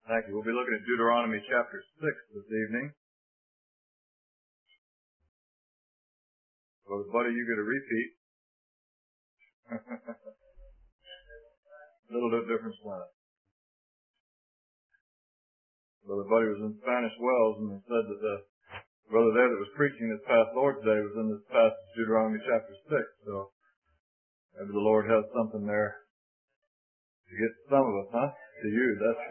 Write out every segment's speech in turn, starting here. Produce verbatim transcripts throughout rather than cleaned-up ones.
Thank you. We'll be looking at Deuteronomy chapter six this evening. Brother Buddy, you get a repeat. A little bit different slant. Brother Buddy was in Spanish Wells and he said that the brother there that was preaching this past Lord's Day was in this passage, Deuteronomy chapter six. So maybe the Lord has something there to get to some of us, huh? To you, that's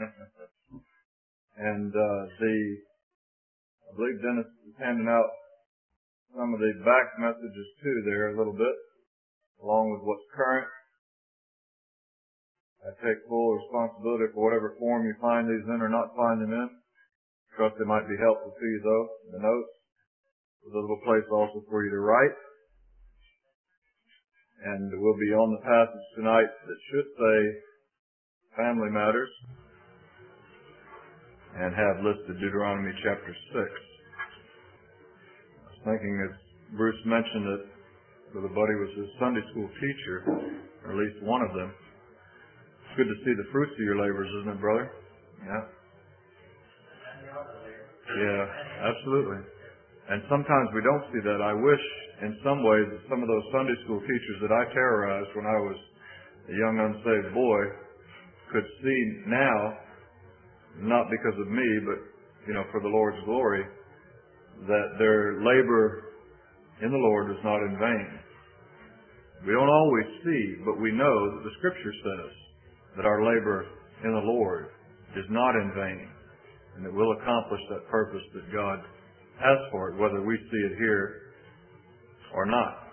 and uh, the I believe Dennis is handing out some of the back messages too there a little bit, along with what's current. I take full responsibility for whatever form you find these in or not find them in. Trust they might be helpful to you though. The notes. There's a little place also for you to write. And we'll be on the passage tonight that should say family matters and have listed Deuteronomy chapter six. I was thinking, as Bruce mentioned, that Brother Buddy was his Sunday school teacher, or at least one of them. It's good to see the fruits of your labors, isn't it, brother? Yeah. Yeah, absolutely. And sometimes we don't see that. I wish, in some ways, that some of those Sunday school teachers that I terrorized when I was a young unsaved boy could see now, not because of me, but, you know, for the Lord's glory, that their labor in the Lord is not in vain. We don't always see, but we know that the Scripture says that our labor in the Lord is not in vain, and that we'll accomplish that purpose that God has for it, whether we see it here or not.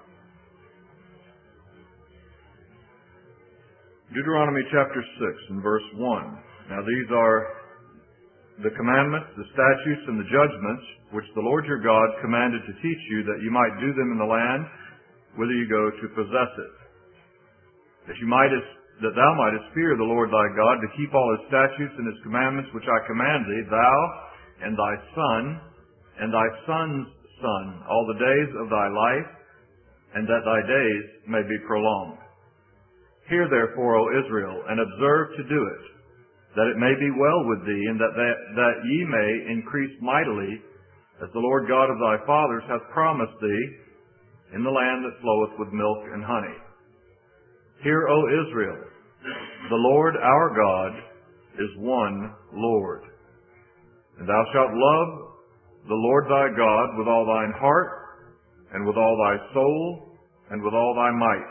Deuteronomy chapter six and verse one. Now these are the commandments, the statutes, and the judgments which the Lord your God commanded to teach you, that you might do them in the land whither you go to possess it. That you mightest, that thou mightest fear the Lord thy God, to keep all his statutes and his commandments which I command thee, thou and thy son and thy son's son, all the days of thy life, and that thy days may be prolonged. Hear therefore, O Israel, and observe to do it, that it may be well with thee, and that, that, that ye may increase mightily, as the Lord God of thy fathers hath promised thee, in the land that floweth with milk and honey. Hear, O Israel, the Lord our God is one Lord. And thou shalt love the Lord thy God with all thine heart, and with all thy soul, and with all thy might.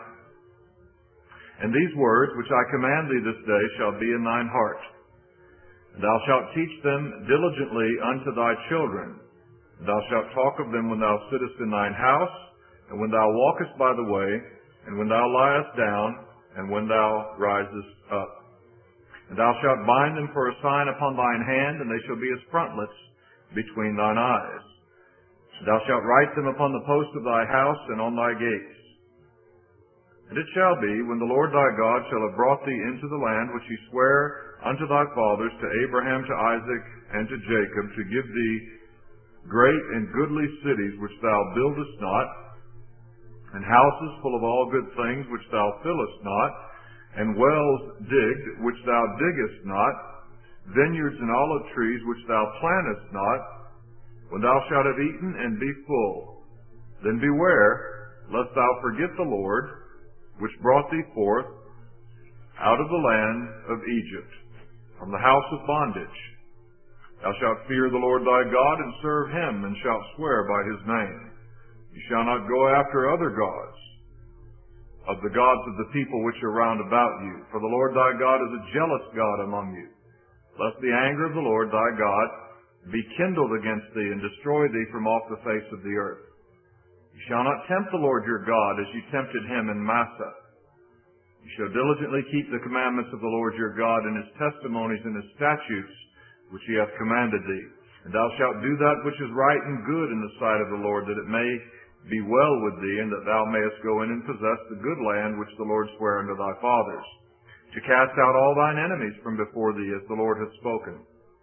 And these words which I command thee this day shall be in thine heart. And thou shalt teach them diligently unto thy children. And thou shalt talk of them when thou sittest in thine house, and when thou walkest by the way, and when thou liest down, and when thou risest up. And thou shalt bind them for a sign upon thine hand, and they shall be as frontlets between thine eyes. And thou shalt write them upon the post of thy house and on thy gates. And it shall be, when the Lord thy God shall have brought thee into the land which he sware unto thy fathers, to Abraham, to Isaac, and to Jacob, to give thee great and goodly cities which thou buildest not, and houses full of all good things which thou fillest not, and wells digged which thou diggest not, vineyards and olive trees which thou plantest not, when thou shalt have eaten and be full. Then beware, lest thou forget the Lord, which brought thee forth out of the land of Egypt, from the house of bondage. Thou shalt fear the Lord thy God, and serve him, and shalt swear by his name. You shall not go after other gods, of the gods of the people which are round about you. For the Lord thy God is a jealous God among you, lest the anger of the Lord thy God be kindled against thee, and destroy thee from off the face of the earth. You shall not tempt the Lord your God as you tempted him in Massah. You shall diligently keep the commandments of the Lord your God, and his testimonies and his statutes which he hath commanded thee. And thou shalt do that which is right and good in the sight of the Lord, that it may be well with thee, and that thou mayest go in and possess the good land which the Lord sware unto thy fathers, to cast out all thine enemies from before thee, as the Lord hath spoken.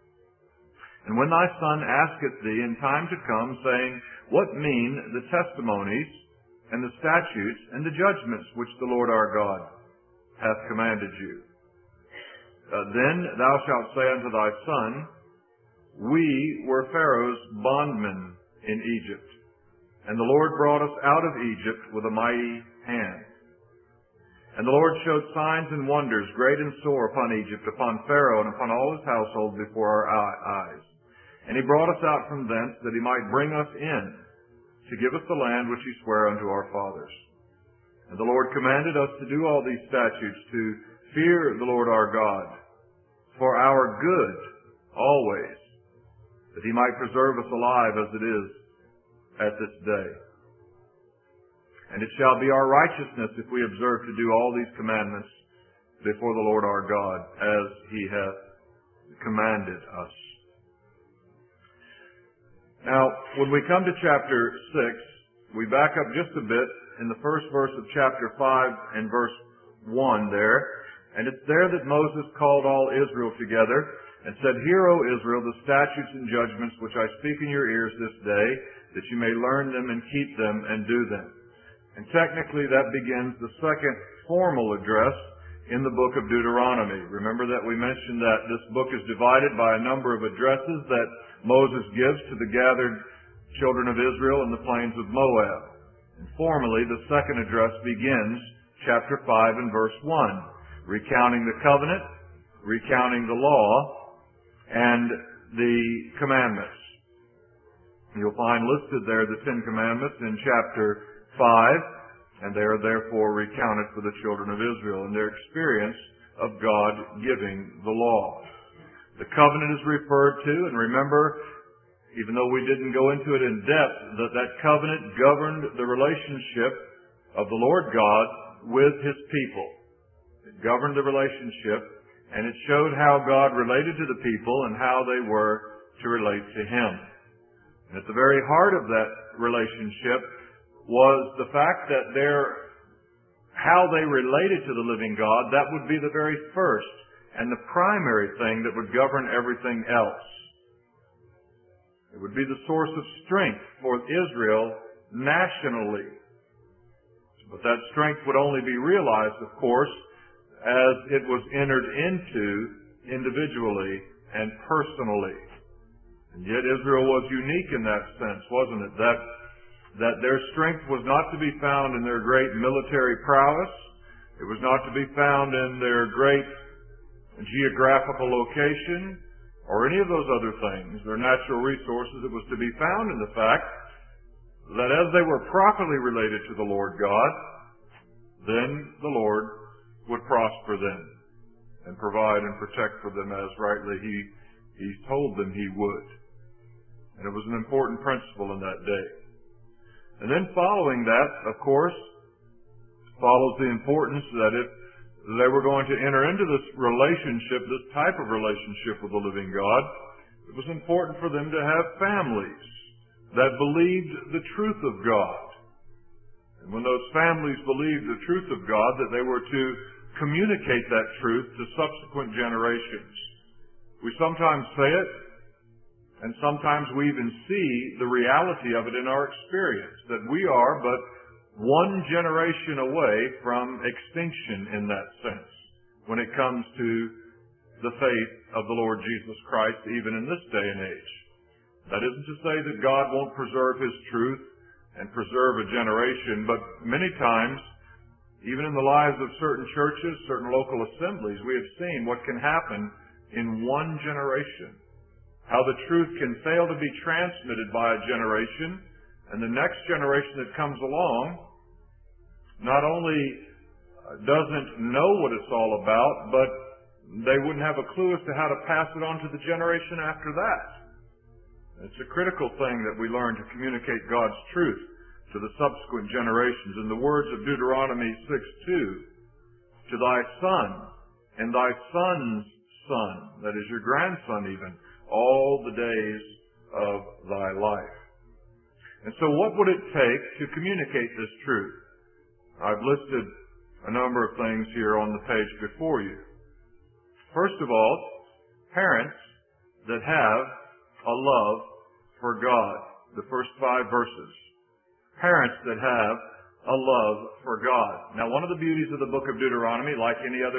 And when thy son asketh thee in time to come, saying, What mean the testimonies and the statutes and the judgments which the Lord our God hath commanded you? Uh, then thou shalt say unto thy son, We were Pharaoh's bondmen in Egypt, and the Lord brought us out of Egypt with a mighty hand. And the Lord showed signs and wonders, great and sore, upon Egypt, upon Pharaoh, and upon all his household before our eyes. And he brought us out from thence, that he might bring us in, to give us the land which he sware unto our fathers. And the Lord commanded us to do all these statutes, to fear the Lord our God, for our good always, that he might preserve us alive as it is at this day. And it shall be our righteousness if we observe to do all these commandments before the Lord our God, as he hath commanded us. Now, when we come to chapter six, we back up just a bit in the first verse of chapter five and verse one there. And it's there that Moses called all Israel together and said, Hear, O Israel, the statutes and judgments which I speak in your ears this day, that you may learn them and keep them and do them. And technically that begins the second formal address in the book of Deuteronomy. Remember that we mentioned that this book is divided by a number of addresses that Moses gives to the gathered children of Israel in the plains of Moab. And formally, the second address begins chapter five and verse one, recounting the covenant, recounting the law, and the commandments. You'll find listed there the Ten Commandments in chapter five, and they are therefore recounted for the children of Israel in their experience of God giving the law. The covenant is referred to, and remember, even though we didn't go into it in depth, that that covenant governed the relationship of the Lord God with his people. It governed the relationship, and it showed how God related to the people and how they were to relate to him. And at the very heart of that relationship was the fact that their, how they related to the living God, that would be the very first and the primary thing that would govern everything else. It would be the source of strength for Israel nationally. But that strength would only be realized, of course, as it was entered into individually and personally. And yet Israel was unique in that sense, wasn't it? That that their strength was not to be found in their great military prowess. It was not to be found in their great geographical location or any of those other things, their natural resources. It was to be found in the fact that as they were properly related to the Lord God, then the Lord would prosper them and provide and protect for them as rightly He, he told them He would. And it was an important principle in that day. And then following that, of course, follows the importance that if they were going to enter into this relationship, this type of relationship with the living God, it was important for them to have families that believed the truth of God. And when those families believed the truth of God, that they were to communicate that truth to subsequent generations. We sometimes say it, and sometimes we even see the reality of it in our experience, that we are but one generation away from extinction in that sense when it comes to the faith of the Lord Jesus Christ, even in this day and age. That isn't to say that God won't preserve His truth and preserve a generation, but many times, even in the lives of certain churches, certain local assemblies, we have seen what can happen in one generation. How the truth can fail to be transmitted by a generation, and the next generation that comes along not only doesn't know what it's all about, but they wouldn't have a clue as to how to pass it on to the generation after that. It's a critical thing that we learn to communicate God's truth to the subsequent generations. In the words of Deuteronomy six two, to thy son and thy son's son, that is your grandson even, all the days of thy life. And so what would it take to communicate this truth? I've listed a number of things here on the page before you. First of all, parents that have a love for God. The first five verses. Parents that have a love for God. Now, one of the beauties of the book of Deuteronomy, like any other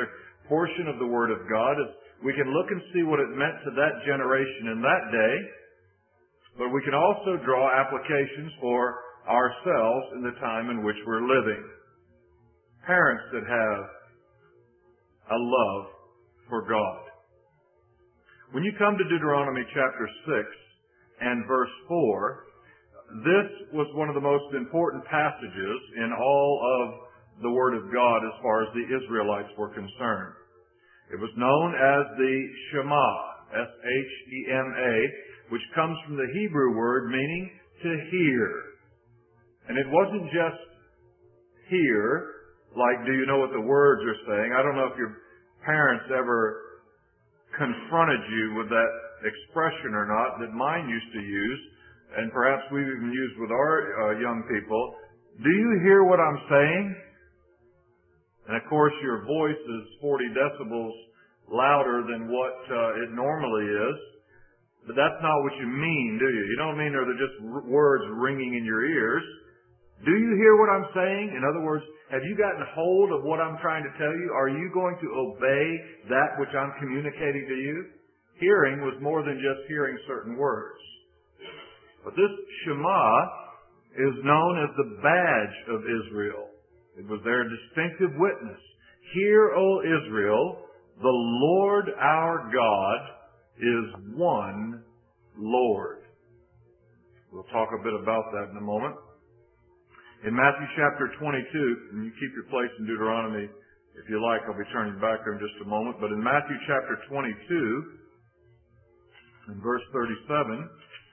portion of the Word of God. We can look and see what it meant to that generation in that day, but we can also draw applications for ourselves in the time in which we're living. Parents that have a love for God. When you come to Deuteronomy chapter six and verse four, this was one of the most important passages in all of the Word of God as far as the Israelites were concerned. It was known as the Shema, S H E M A, which comes from the Hebrew word meaning to hear. And it wasn't just hear, like, do you know what the words are saying? I don't know if your parents ever confronted you with that expression or not that mine used to use, and perhaps we've even used with our uh, young people. Do you hear what I'm saying? And of course your voice is forty decibels louder than what uh, it normally is. But that's not what you mean, do you? You don't mean they're just r- words ringing in your ears. Do you hear what I'm saying? In other words, have you gotten hold of what I'm trying to tell you? Are you going to obey that which I'm communicating to you? Hearing was more than just hearing certain words. But this Shema is known as the badge of Israel. It was their distinctive witness. Hear, O Israel, the Lord our God is one Lord. We'll talk a bit about that in a moment. In Matthew chapter twenty-two, and you keep your place in Deuteronomy if you like, I'll be turning back there in just a moment, but in Matthew chapter twenty-two, in verse thirty-seven,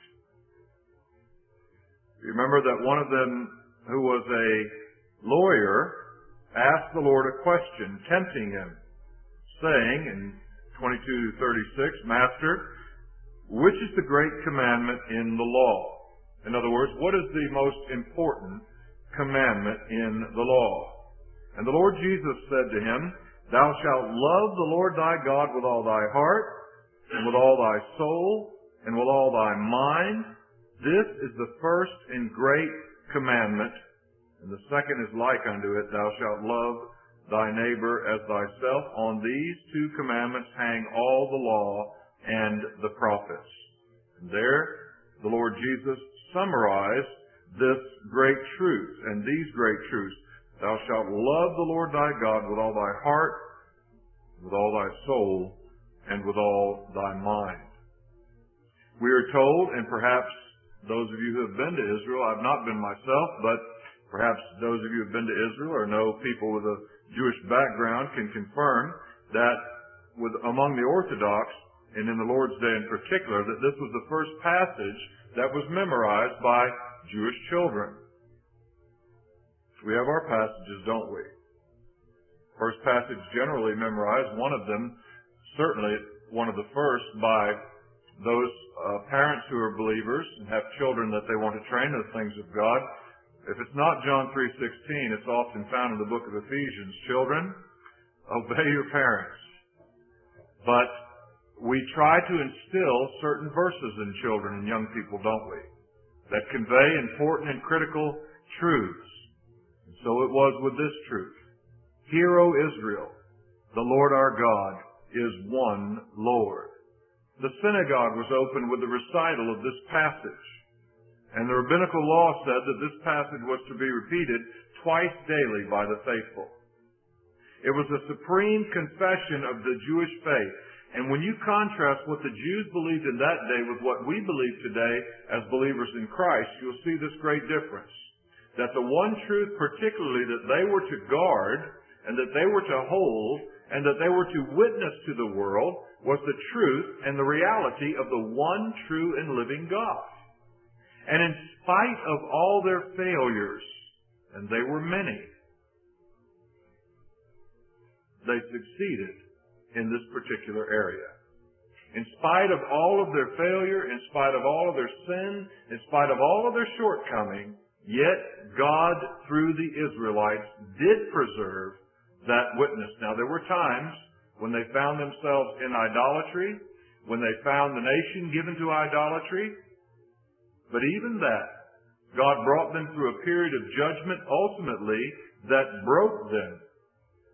you remember that one of them who was a lawyer asked the Lord a question, tempting him, saying in twenty-two thirty-six, Master, which is the great commandment in the law? In other words, what is the most important commandment in the law? And the Lord Jesus said to him, Thou shalt love the Lord thy God with all thy heart, and with all thy soul, and with all thy mind. This is the first and great commandment. And the second is like unto it, Thou shalt love thy neighbor as thyself. On these two commandments hang all the law and the prophets. And there, the Lord Jesus summarized this great truth and these great truths. Thou shalt love the Lord thy God with all thy heart, with all thy soul, and with all thy mind. We are told, and perhaps those of you who have been to Israel, I've not been myself, but perhaps those of you who have been to Israel or know people with a Jewish background can confirm that with among the Orthodox, and in the Lord's Day in particular, that this was the first passage that was memorized by Jewish children. We have our passages, don't we? First passage generally memorized, one of them, certainly one of the first, by those uh, parents who are believers and have children that they want to train in the things of God. If it's not John three sixteen, it's often found in the book of Ephesians. Children, obey your parents. But we try to instill certain verses in children and young people, don't we, that convey important and critical truths. And so it was with this truth. Hear, O Israel, the Lord our God is one Lord. The synagogue was opened with the recital of this passage. And the rabbinical law said that this passage was to be repeated twice daily by the faithful. It was a supreme confession of the Jewish faith. And when you contrast what the Jews believed in that day with what we believe today as believers in Christ, you'll see this great difference. That the one truth particularly that they were to guard and that they were to hold and that they were to witness to the world was the truth and the reality of the one true and living God. And in spite of all their failures, and they were many, they succeeded in this particular area. In spite of all of their failure, in spite of all of their sin, in spite of all of their shortcoming, yet God, through the Israelites, did preserve that witness. Now, there were times when they found themselves in idolatry, when they found the nation given to idolatry, but even that, God brought them through a period of judgment ultimately that broke them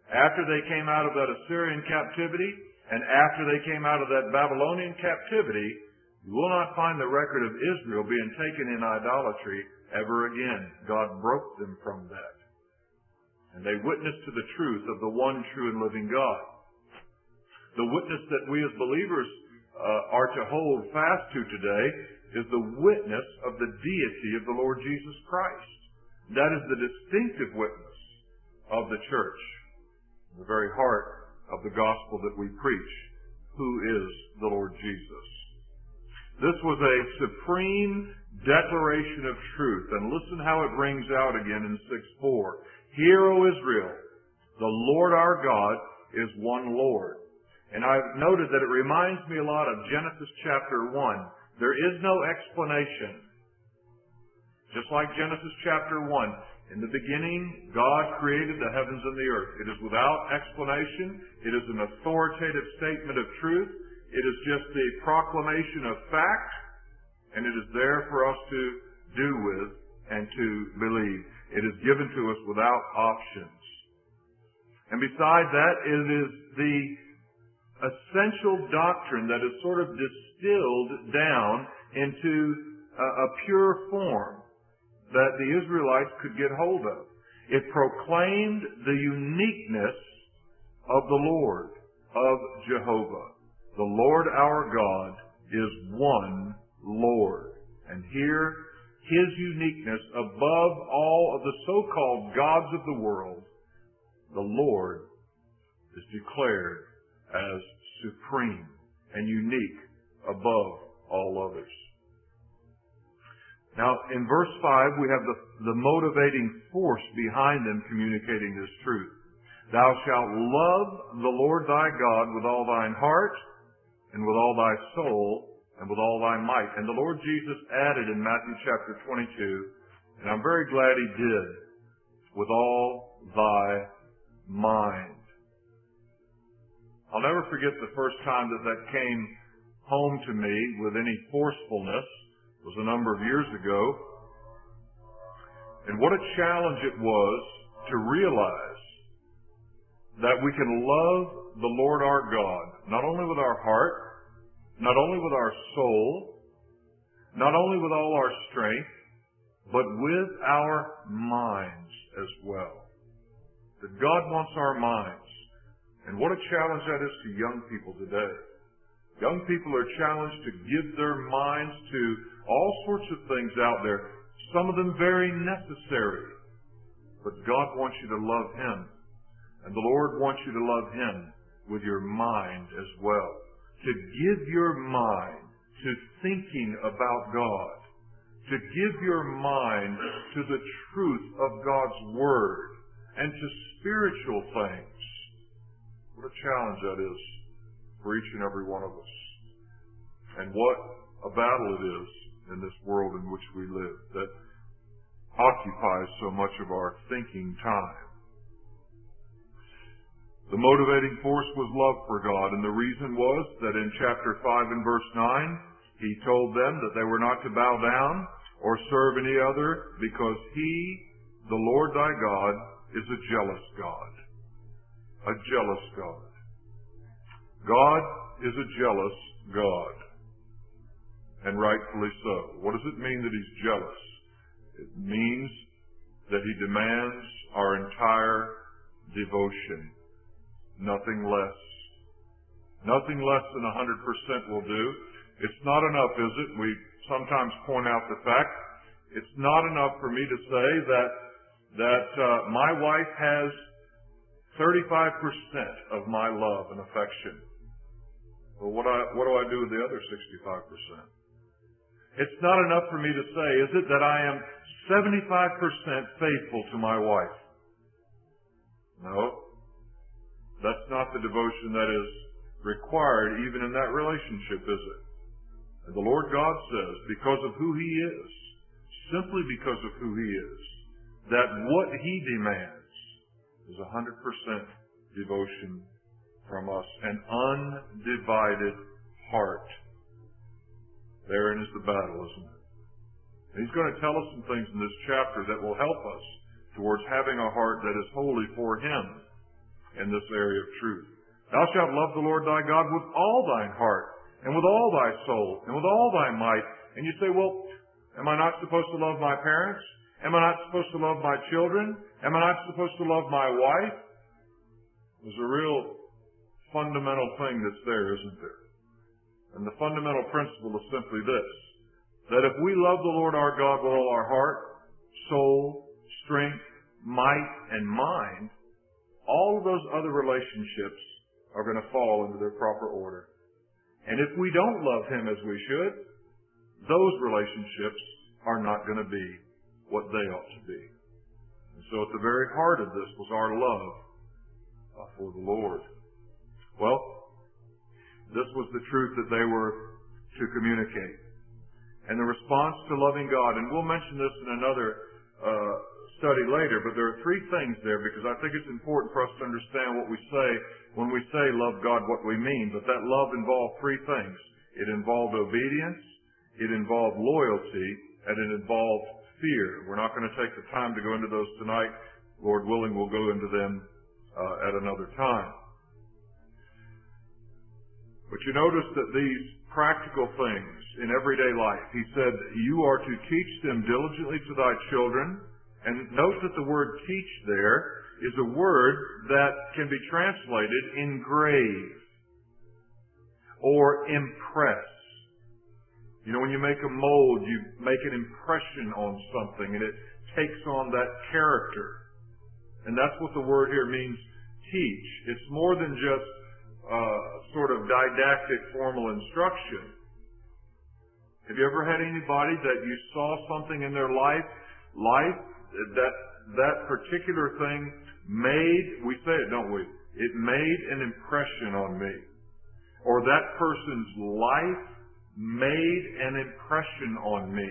After they came out of that Assyrian captivity, and after they came out of that Babylonian captivity, you will not find the record of Israel being taken in idolatry ever again. God broke them from that. And they witnessed to the truth of the one true and living God. The witness that we as believers uh, are to hold fast to today is the witness of the deity of the Lord Jesus Christ. That is the distinctive witness of the church, the very heart of the gospel that we preach, who is the Lord Jesus. This was a supreme declaration of truth, and listen how it rings out again in six four. Hear, O Israel, the Lord our God is one Lord. And I've noted that it reminds me a lot of Genesis chapter one. There is no explanation. Just like Genesis chapter one. In the beginning, God created the heavens and the earth. It is without explanation. It is an authoritative statement of truth. It is just the proclamation of fact. And it is there for us to do with and to believe. It is given to us without options. And beside that, it is the essential doctrine that is sort of distilled down into a, a pure form that the Israelites could get hold of. It proclaimed the uniqueness of the Lord, of Jehovah. The Lord our God is one Lord. And here, His uniqueness above all of the so-called gods of the world, the Lord is declared as supreme and unique above all others. Now, in verse five, we have the, the motivating force behind them communicating this truth. Thou shalt love the Lord thy God with all thine heart, and with all thy soul, and with all thy might. And the Lord Jesus added in Matthew chapter twenty-two, and I'm very glad He did, with all thy mind. I'll never forget the first time that that came home to me with any forcefulness. It was a number of years ago. And what a challenge it was to realize that we can love the Lord our God, not only with our heart, not only with our soul, not only with all our strength, but with our minds as well. That God wants our minds. And what a challenge that is to young people today. Young people are challenged to give their minds to all sorts of things out there, some of them very necessary. But God wants you to love Him. And the Lord wants you to love Him with your mind as well. To give your mind to thinking about God. To give your mind to the truth of God's Word and to spiritual things. What a challenge that is for each and every one of us. And what a battle it is in this world in which we live that occupies so much of our thinking time. The motivating force was love for God, and the reason was that in chapter five and verse nine, He told them that they were not to bow down or serve any other, because He, the Lord thy God, is a jealous God. A jealous God. God is a jealous God. And rightfully so. What does it mean that He's jealous? It means that He demands our entire devotion. Nothing less. Nothing less than one hundred percent will do. It's not enough, is it? We sometimes point out the fact it's not enough for me to say that that uh, my wife has thirty-five percent of my love and affection. Well, what, I, what do I do with the other sixty-five percent? It's not enough for me to say, is it, that I am seventy-five percent faithful to my wife? No. That's not the devotion that is required even in that relationship, is it? And the Lord God says, because of who He is, simply because of who He is, that what He demands is one hundred percent devotion from us, an undivided heart. Therein is the battle, isn't it? And He's going to tell us some things in this chapter that will help us towards having a heart that is wholly for Him. in this area of truth. Thou shalt love the Lord thy God with all thine heart, and with all thy soul, and with all thy might. And you say, well, am I not supposed to love my parents? Am I not supposed to love my children? Am I not supposed to love my wife? There's a real fundamental thing that's there, isn't there? And the fundamental principle is simply this, that if we love the Lord our God with all our heart, soul, strength, might, and mind, all of those other relationships are going to fall into their proper order. And if we don't love Him as we should, those relationships are not going to be what they ought to be. And so at the very heart of this was our love uh, for the Lord. Well, this was the truth that they were to communicate. And the response to loving God, and we'll mention this in another uh, study later, but there are three things there because I think it's important for us to understand what we say when we say love God, what we mean. But that love involved three things. It involved obedience, it involved loyalty, and it involved fear. We're not going to take the time to go into those tonight. Lord willing, we'll go into them uh, at another time. But you notice that these practical things in everyday life, He said, you are to teach them diligently to thy children. And note that the word teach there is a word that can be translated engrave or impress. You know, when you make a mold, you make an impression on something and it takes on that character. And that's what the word here means, teach. It's more than just uh, sort of didactic formal instruction. Have you ever had anybody that you saw something in their life, life that that particular thing made, we say it, don't we? It made an impression on me. Or that person's life made an impression on me.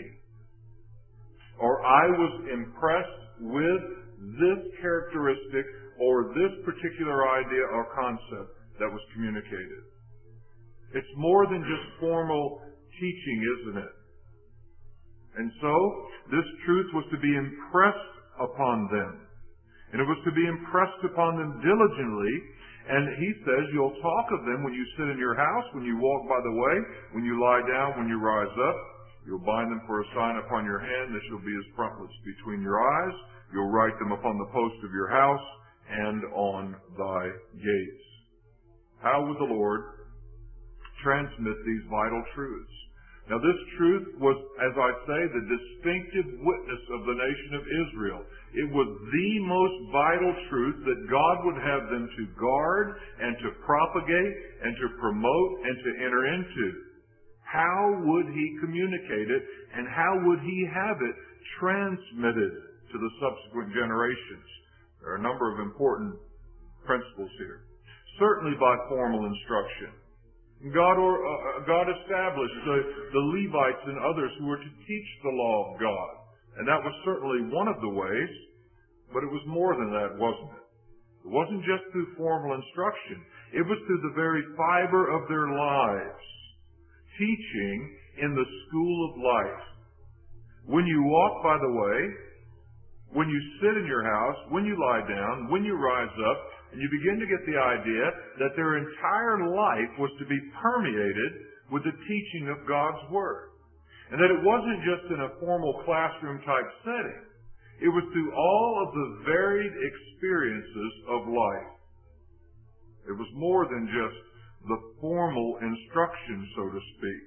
Or I was impressed with this characteristic or this particular idea or concept that was communicated. It's more than just formal teaching, isn't it? And so, this truth was to be impressed upon them. And it was to be impressed upon them diligently. And He says, you'll talk of them when you sit in your house, when you walk by the way, when you lie down, when you rise up. You'll bind them for a sign upon your hand. They shall be as frontlets between your eyes. You'll write them upon the post of your house and on thy gates. How would the Lord transmit these vital truths? Now this truth was, as I say, the distinctive witness of the nation of Israel. It was the most vital truth that God would have them to guard and to propagate and to promote and to enter into. How would He communicate it and how would He have it transmitted to the subsequent generations? There are a number of important principles here. Certainly by formal instruction. God or uh, God established the, the Levites and others who were to teach the law of God. And that was certainly one of the ways, but it was more than that, wasn't it? It wasn't just through formal instruction. It was through the very fiber of their lives. Teaching in the school of life. When you walk by the way, when you sit in your house, when you lie down, when you rise up, and you begin to get the idea that their entire life was to be permeated with the teaching of God's Word. And that it wasn't just in a formal classroom type setting. It was through all of the varied experiences of life. It was more than just the formal instruction, so to speak.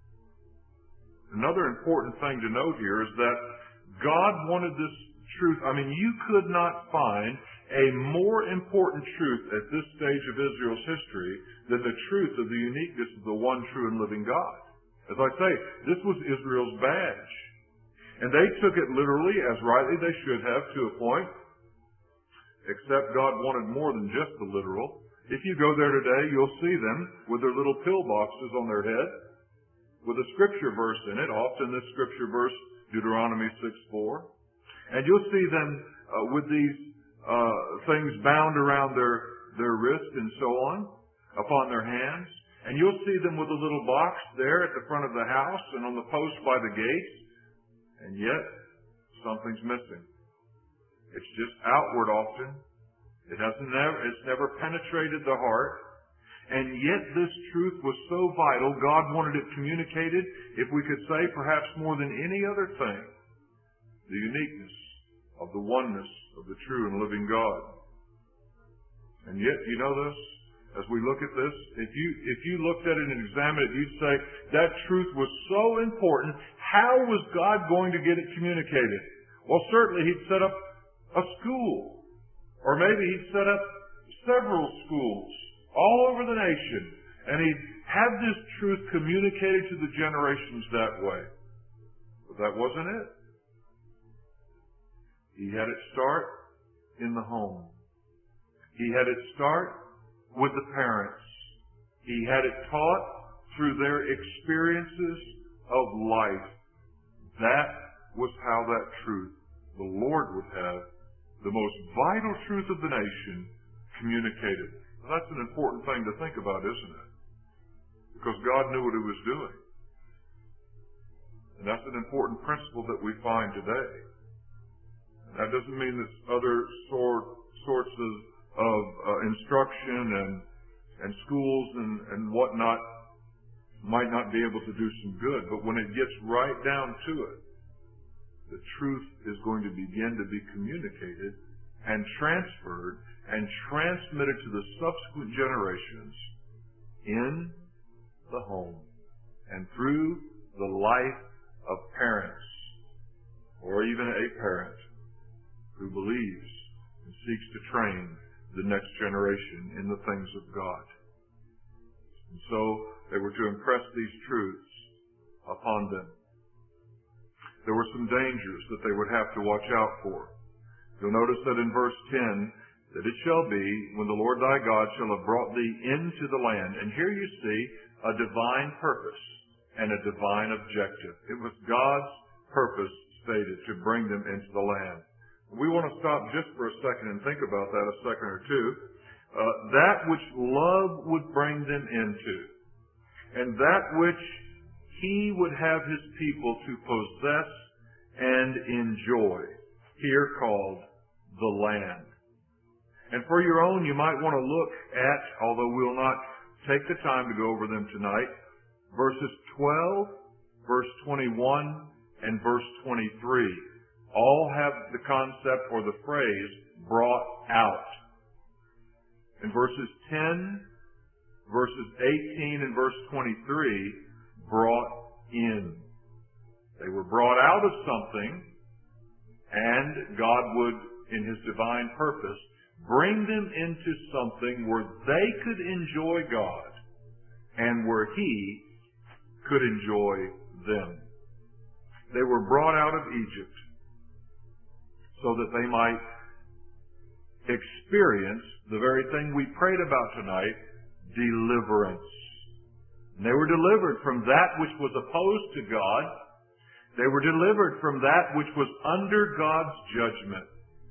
Another important thing to note here is that God wanted this truth. I mean, you could not find a more important truth at this stage of Israel's history than the truth of the uniqueness of the one true and living God. As I say, this was Israel's badge. And they took it literally, as rightly they should have, to a point, except God wanted more than just the literal. If you go there today, you'll see them with their little pill boxes on their head, with a scripture verse in it, often this scripture verse, Deuteronomy six four. And you'll see them uh, with these Uh, things bound around their, their wrist and so on, upon their hands. And you'll see them with a little box there at the front of the house and on the post by the gate. And yet, something's missing. It's just outward often. It hasn't never, it's never penetrated the heart. And yet this truth was so vital, God wanted it communicated, if we could say perhaps more than any other thing, the uniqueness of the oneness of the true and living God. And yet, you know this, as we look at this, if you, if you looked at it and examined it, you'd say, that truth was so important, how was God going to get it communicated? Well, certainly He'd set up a school. Or maybe He'd set up several schools all over the nation. And He'd have this truth communicated to the generations that way. But that wasn't it. He had it start in the home. He had it start with the parents. He had it taught through their experiences of life. That was how that truth, the Lord would have, the most vital truth of the nation, communicated. Now, that's an important thing to think about, isn't it? Because God knew what He was doing. And that's an important principle that we find today. That doesn't mean that other sort, sorts of, of uh, instruction and, and schools and, and whatnot might not be able to do some good. But when it gets right down to it, the truth is going to begin to be communicated and transferred and transmitted to the subsequent generations in the home and through the life of parents or even a parent who believes and seeks to train the next generation in the things of God. And so they were to impress these truths upon them. There were some dangers that they would have to watch out for. You'll notice that in verse ten, that it shall be when the Lord thy God shall have brought thee into the land. And here you see a divine purpose and a divine objective. It was God's purpose stated to bring them into the land. We want to stop just for a second and think about that a second or two. Uh, that which love would bring them into, and that which He would have His people to possess and enjoy, here called the land. And for your own, you might want to look at, although we'll not take the time to go over them tonight, verses twelve, verse twenty-one, and verse twenty-three. All have the concept or the phrase brought out. In verses ten, verses eighteen, and verse twenty-three, brought in. They were brought out of something, and God would, in His divine purpose, bring them into something where they could enjoy God and where He could enjoy them. They were brought out of Egypt so that they might experience the very thing we prayed about tonight, deliverance. And they were delivered from that which was opposed to God. They were delivered from that which was under God's judgment.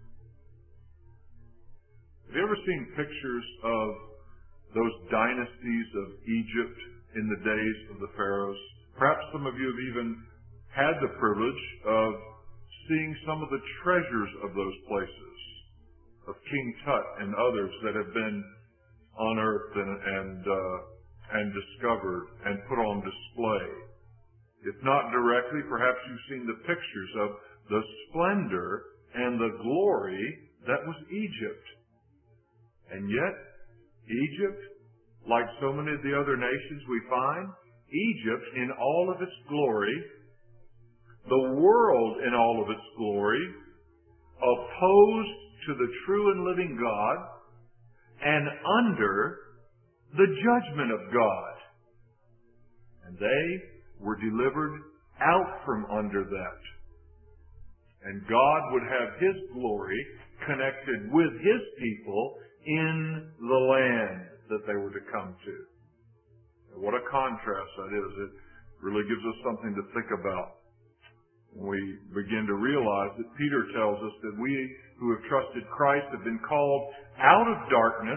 Have you ever seen pictures of those dynasties of Egypt in the days of the pharaohs? Perhaps some of you have even had the privilege of seeing some of the treasures of those places, of King Tut and others that have been unearthed and and, uh, and discovered and put on display. If not directly, perhaps you've seen the pictures of the splendor and the glory that was Egypt. And yet, Egypt, like so many of the other nations we find, Egypt in all of its glory, the world in all of its glory, opposed to the true and living God, and under the judgment of God. And they were delivered out from under that. And God would have His glory connected with His people in the land that they were to come to. What a contrast that is. It really gives us something to think about. We begin to realize that Peter tells us that we who have trusted Christ have been called out of darkness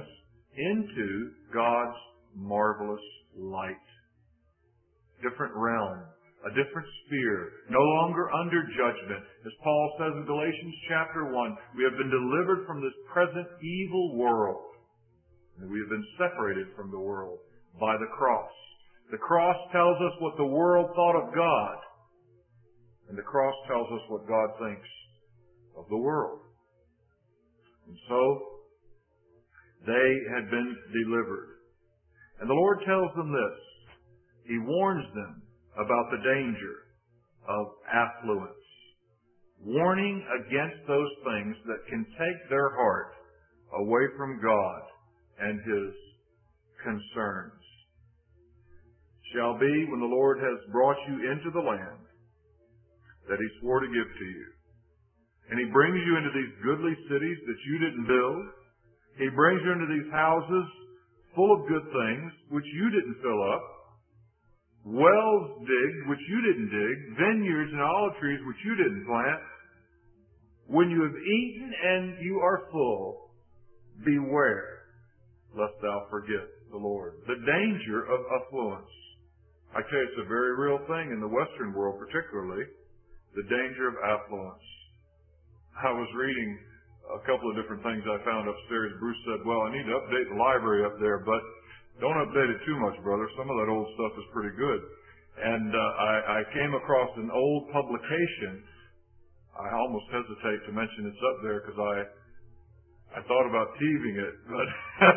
into God's marvelous light. Different realm. a different sphere, no longer under judgment. As Paul says in Galatians chapter one, we have been delivered from this present evil world. And we have been separated from the world by the cross. The cross tells us what the world thought of God. And the cross tells us what God thinks of the world. And so, they had been delivered. And the Lord tells them this. He warns them about the danger of affluence. Warning against those things that can take their heart away from God and His concerns. Shall be when the Lord has brought you into the land that He swore to give to you. And He brings you into these goodly cities that you didn't build. He brings you into these houses full of good things which you didn't fill up. Wells digged which you didn't dig. Vineyards and olive trees which you didn't plant. When you have eaten and you are full, beware lest thou forget the Lord. The danger of affluence. I tell you, it's a very real thing in the Western world particularly. The danger of affluence. I was reading a couple of different things I found upstairs. Bruce said, well, I need to update the library up there, but don't update it too much, brother. Some of that old stuff is pretty good. And uh, I, I came across an old publication. I almost hesitate to mention it's up there because I I thought about teasing it, but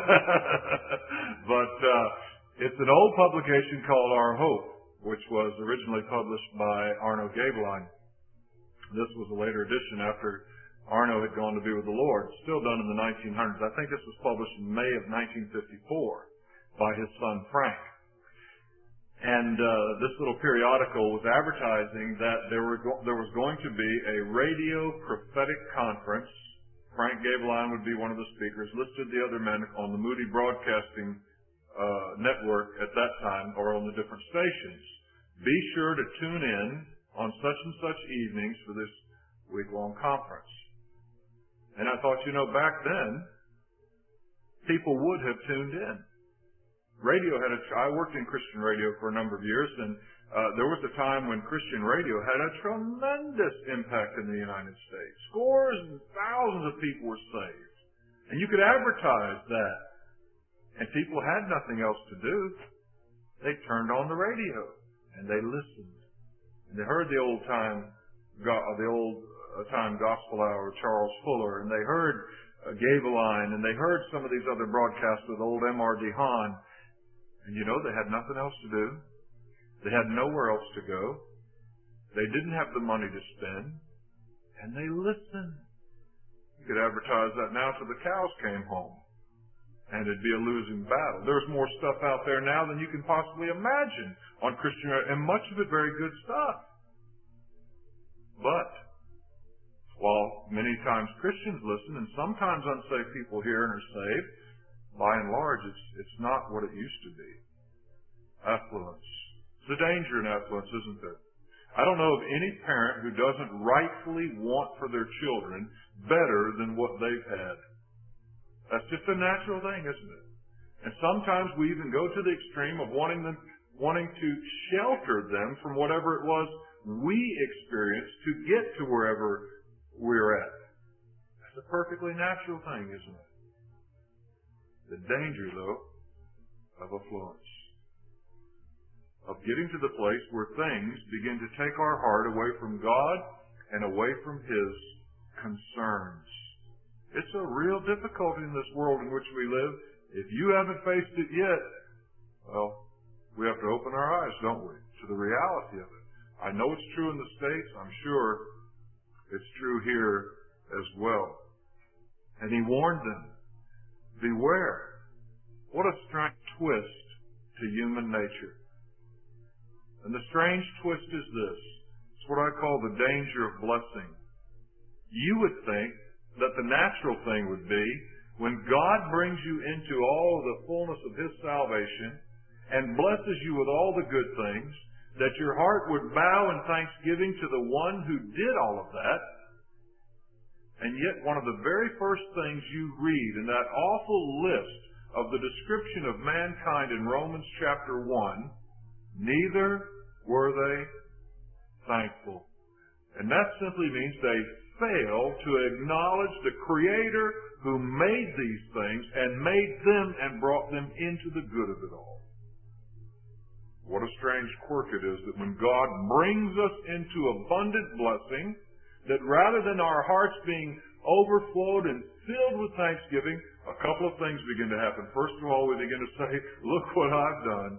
but uh, it's an old publication called Our Hope, which was originally published by Arno Gaebelein. This was a later edition after Arno had gone to be with the Lord. Still done in the nineteen hundreds. I think this was published in May of nineteen fifty-four by his son Frank. And uh, this little periodical was advertising that there were go- there was going to be a radio prophetic conference. Frank Gaebelein would be one of the speakers. Listed the other men on the Moody Broadcasting uh, network at that time, or on the different stations. Be sure to tune in on such and such evenings for this week-long conference. And I thought, you know, back then, people would have tuned in. Radio had a, I worked in Christian radio for a number of years, and uh, there was a time when Christian radio had a tremendous impact in the United States. Scores and thousands of people were saved. And you could advertise that. And people had nothing else to do. They turned on the radio, and they listened. And they heard the old time, the old time gospel hour, Charles Fuller, and they heard uh, Gaebelein, and they heard some of these other broadcasts with old M R DeHaan. And you know, they had nothing else to do. They had nowhere else to go. They didn't have the money to spend. And they listened. You could advertise that now till the cows came home. And it'd be a losing battle. There's more stuff out there now than you can possibly imagine on Christian radio, and much of it very good stuff. But while many times Christians listen, and sometimes unsafe people hear and are saved, by and large, it's it's not what it used to be. Affluence. It's a danger in affluence, isn't there? I don't know of any parent who doesn't rightfully want for their children better than what they've had. That's just a natural thing, isn't it? And sometimes we even go to the extreme of wanting them, wanting to shelter them from whatever it was we experienced to get to wherever we're at. That's a perfectly natural thing, isn't it? The danger, though, of affluence. Of getting to the place where things begin to take our heart away from God and away from His concerns. It's a real difficulty in this world in which we live. If you haven't faced it yet, well, we have to open our eyes, don't we, to the reality of it. I know it's true in the States. I'm sure it's true here as well. And He warned them, beware. What a strange twist to human nature. And the strange twist is this. It's what I call the danger of blessing. You would think that the natural thing would be when God brings you into all the fullness of His salvation and blesses you with all the good things, that your heart would bow in thanksgiving to the one who did all of that. And yet one of the very first things you read in that awful list of the description of mankind in Romans chapter one, neither were they thankful. And that simply means they fail to acknowledge the Creator who made these things and made them and brought them into the good of it all. What a strange quirk it is that when God brings us into abundant blessing, that rather than our hearts being overflowed and filled with thanksgiving, a couple of things begin to happen. First of all, we begin to say, look what I've done.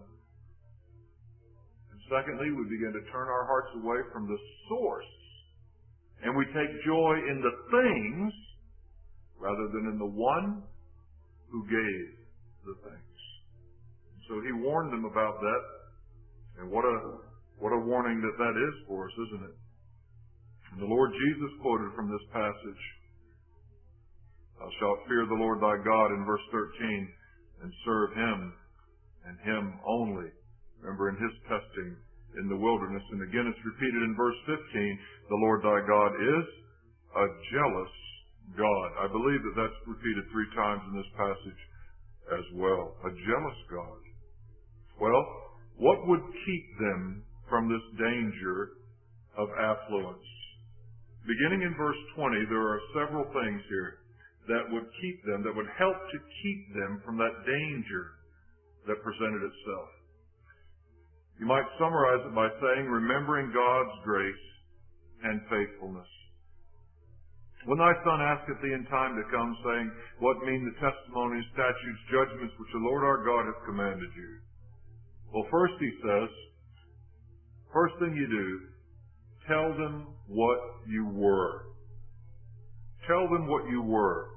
And secondly, we begin to turn our hearts away from the source. And we take joy in the things rather than in the one who gave the things. So he warned them about that. And what a what a warning that that is for us, isn't it? And the Lord Jesus quoted from this passage, "Thou shalt fear the Lord thy God," in verse thirteen, "and serve him and him only." Remember, in his testing in the wilderness. And again it's repeated in verse fifteen, "The Lord thy God is a jealous God." I believe that that's repeated three times in this passage as well. A jealous God. Well, what would keep them from this danger of affluence? Beginning in verse twenty, there are several things here that would keep them, that would help to keep them from that danger that presented itself. You might summarize it by saying, remembering God's grace and faithfulness. When thy son asketh thee in time to come, saying, What mean the testimonies, statutes, judgments, which the Lord our God hath commanded you? Well, first he says, first thing you do, tell them what you were. Tell them what you were.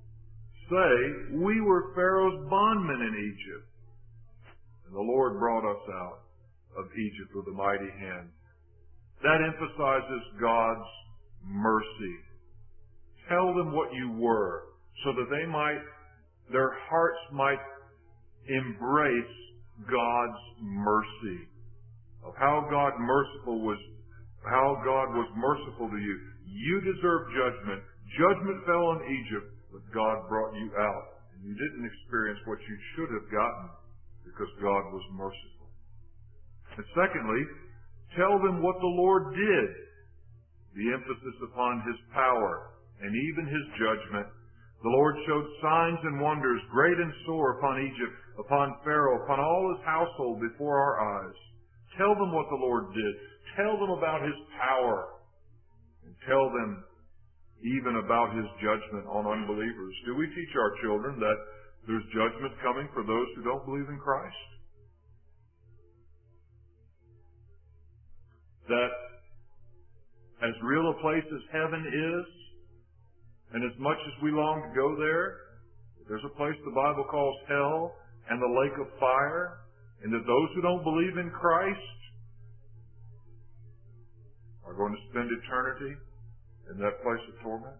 Say, we were Pharaoh's bondmen in Egypt, and the Lord brought us out of Egypt with a mighty hand. That emphasizes God's mercy. Tell them what you were, so that they might, their hearts might embrace God's mercy, of how God merciful was, how God was merciful to you. You deserve judgment. Judgment fell on Egypt, but God brought you out. And you didn't experience what you should have gotten because God was merciful. And secondly, tell them what the Lord did. The emphasis upon his power and even his judgment. The Lord showed signs and wonders, great and sore, upon Egypt, upon Pharaoh, upon all his household before our eyes. Tell them what the Lord did. Tell them about his power. And tell them even about his judgment on unbelievers. Do we teach our children that there's judgment coming for those who don't believe in Christ? That as real a place as heaven is, and as much as we long to go there, there's a place the Bible calls hell and the lake of fire, and that those who don't believe in Christ are going to spend eternity in that place of torment.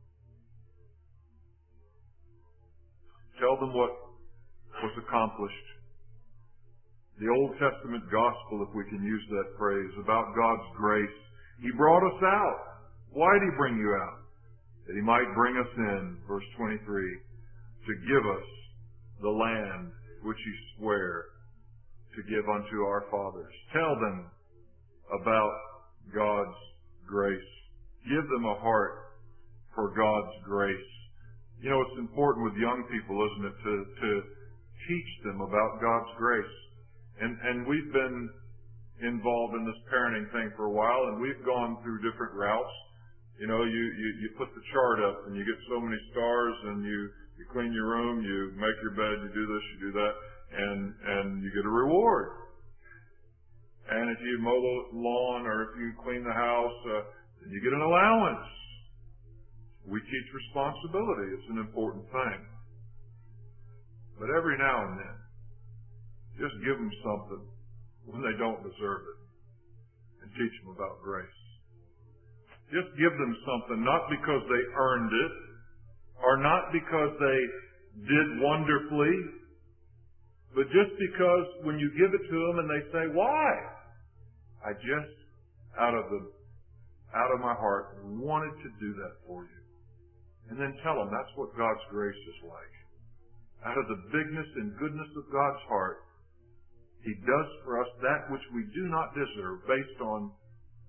Tell them what was accomplished. The Old Testament gospel, if we can use that phrase, about God's grace. He brought us out. Why did he bring you out? That he might bring us in, verse twenty-three, to give us the land which he sware to give unto our fathers. Tell them about God's grace. Give them a heart for God's grace. You know, it's important with young people, isn't it, to, to teach them about God's grace. And, and we've been involved in this parenting thing for a while, and we've gone through different routes. You know, you, you, you put the chart up, and you get so many stars, and you, you clean your room, you make your bed, you do this, you do that, and, and you get a reward. And if you mow the lawn, or if you clean the house, uh, you get an allowance. We teach responsibility. It's an important thing. But every now and then, just give them something when they don't deserve it, and teach them about grace. Just give them something, not because they earned it, or not because they did wonderfully, but just because when you give it to them and they say, why? I just, out of the, out of my heart, wanted to do that for you. And then tell them that's what God's grace is like. Out of the bigness and goodness of God's heart, he does for us that which we do not deserve based on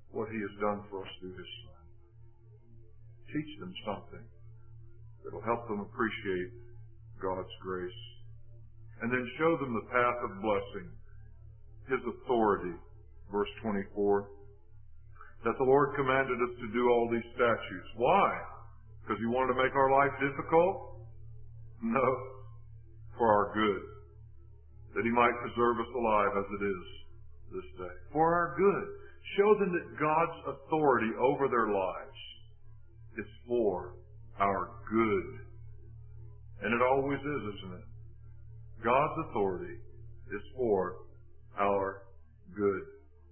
what He has done for us through His Son. Teach them something that will help them appreciate God's grace. And then show them the path of blessing, His authority. Verse twenty-four, that the Lord commanded us to do all these statutes. Why? Because He wanted to make our life difficult? No. For our good. That He might preserve us alive as it is this day. For our good. Show them that God's authority over their lives is for our good. And it always is, isn't it? God's authority is for our good.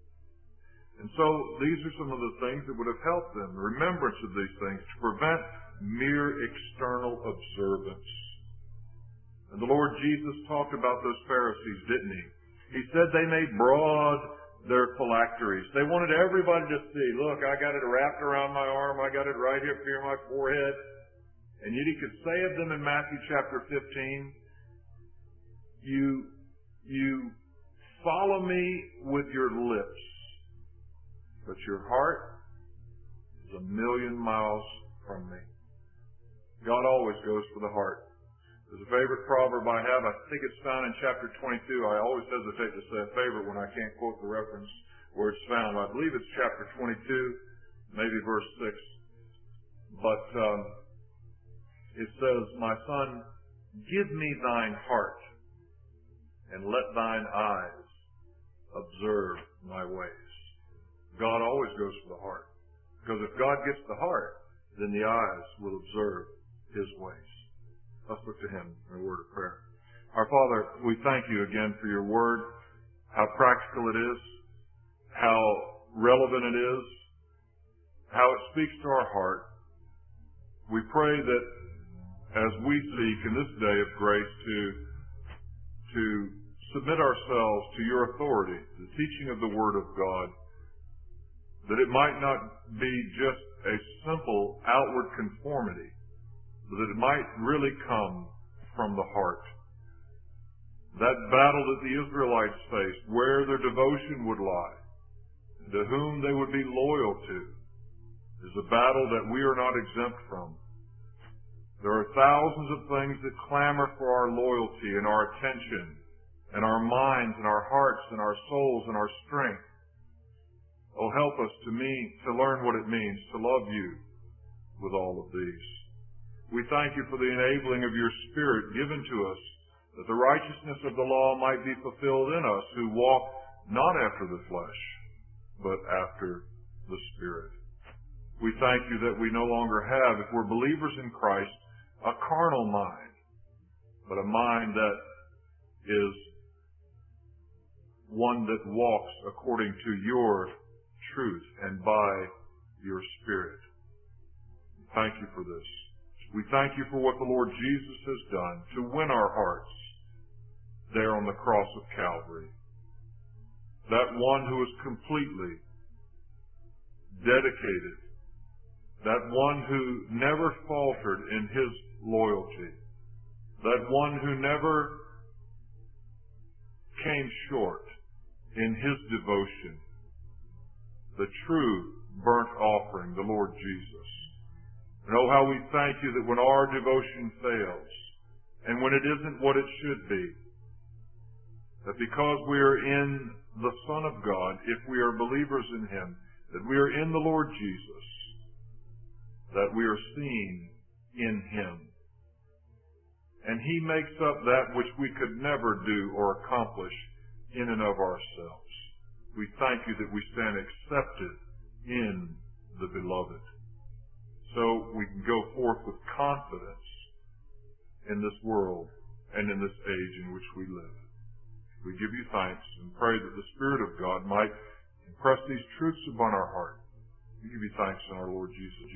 And so these are some of the things that would have helped them, the remembrance of these things, to prevent mere external observance. And the Lord Jesus talked about those Pharisees, didn't He? He said they made broad their phylacteries. They wanted everybody to see, look, I got it wrapped around my arm, I got it right here near my forehead. And yet He could say of them in Matthew chapter fifteen, you, you follow me with your lips, but your heart is a million miles from me. God always goes for the heart. There's a favorite proverb I have. I think it's found in chapter twenty-two. I always hesitate to say a favorite when I can't quote the reference where it's found. I believe it's chapter twenty-two, maybe verse six. But um, it says, my son, give me thine heart, and let thine eyes observe my ways. God always goes for the heart. Because if God gets the heart, then the eyes will observe His ways. Let's look to Him in a word of prayer. Our Father, we thank You again for Your Word, how practical it is, how relevant it is, how it speaks to our heart. We pray that as we seek in this day of grace to, to submit ourselves to Your authority, the teaching of the Word of God, that it might not be just a simple outward conformity, but that it might really come from the heart. That battle that the Israelites faced, where their devotion would lie, to whom they would be loyal to, is a battle that we are not exempt from. There are thousands of things that clamor for our loyalty and our attention, and our minds and our hearts and our souls and our strength. Oh, help us to me to learn what it means to love You with all of these. We thank You for the enabling of Your Spirit given to us, that the righteousness of the law might be fulfilled in us who walk not after the flesh, but after the Spirit. We thank You that we no longer have, if we're believers in Christ, a carnal mind, but a mind that is one that walks according to Your truth and by Your Spirit. Thank You for this. We thank You for what the Lord Jesus has done to win our hearts there on the cross of Calvary. That one who is completely dedicated, that one who never faltered in His loyalty, that one who never came short in His devotion, the true burnt offering, the Lord Jesus. And oh, how we thank You that when our devotion fails, and when it isn't what it should be, that because we are in the Son of God, if we are believers in Him, that we are in the Lord Jesus, that we are seen in Him. And He makes up that which we could never do or accomplish in and of ourselves. We thank You that we stand accepted in the Beloved. So we can go forth with confidence in this world and in this age in which we live. We give You thanks and pray that the Spirit of God might impress these truths upon our heart. We give You thanks in our Lord Jesus.